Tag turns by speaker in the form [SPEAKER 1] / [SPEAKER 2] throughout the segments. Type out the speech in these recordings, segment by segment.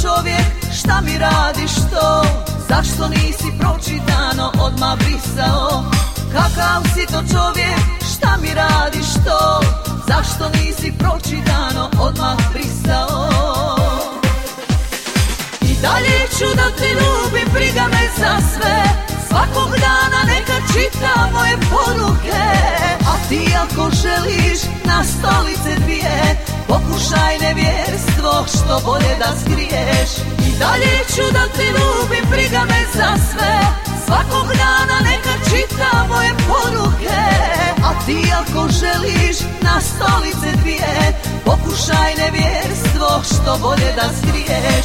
[SPEAKER 1] čovjek, šta mi radiš to? Zašto nisi pročitano odmah brisao? Kakav si to čovjek, šta mi radiš to? Zašto nisi pročitano odmah brisao? I dalje ću da te ljubim, briga me za sve. Svakog dana neka čita moje poruke. A ti ako želiš na stolice dvije, pokušaj nevjerstvo što bolje da skriješ. I dalje ću da te ljubim, briga me za sve. Svakog dana neka čita moje poruke. A ti ako želiš na stolice dvije, pokušaj nevjerstvo što bolje da skriješ.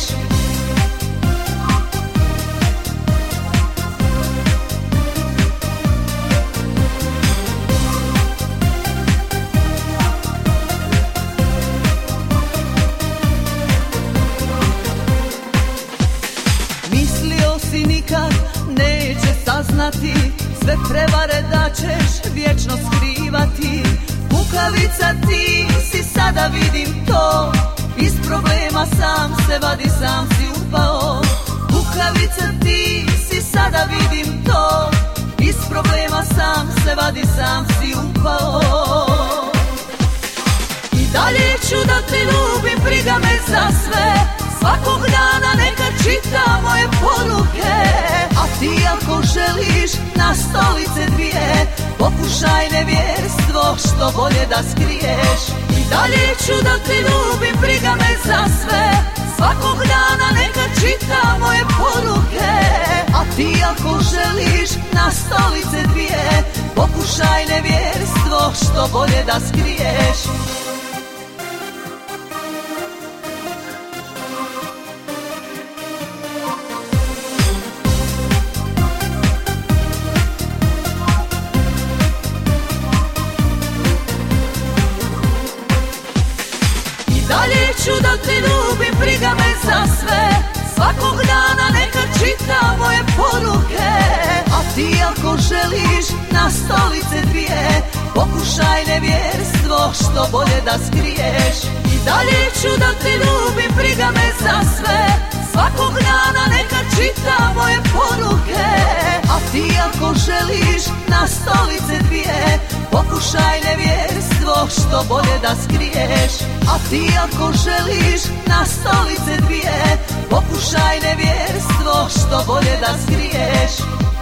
[SPEAKER 1] Mislio si nikad neće saznati sve prevare da ćeš vječno skrivati. Kukavica ti si, sada vidim to. Iz problema sam se vadi, sam si upao. Kukavica ti si, sada vidim to. Iz problema sam se vadi, sam si upao. I dalje ću da te ljubim, briga me za sve. Svakog dana neka čita moje poruke. A ti ako želiš na stolice dvije, pokušaj nevjerstvo što bolje da skriješ. I dalje ću da te ljubim, briga me za sve. Svakog dana neka čita moje poruke. A ti ako želiš na stolice dvije, pokušaj nevjerstvo što bolje da skriješ. Dalje ću da te ljubim, briga me za sve. Svakog dana neka čita moje poruke. A ti ako želiš na stolice dvije, pokušaj nevjerstvo što bolje da skriješ. I dalje ću da te ljubim, briga me za sve. Svakog dana neka čita moje poruke. A ti ako želiš na stolice dvije, pokušaj nevjerstvo što bolje da skriješ. A ti ako želiš na stolice dvije, pokušaj nevjerstvo što bolje da skriješ.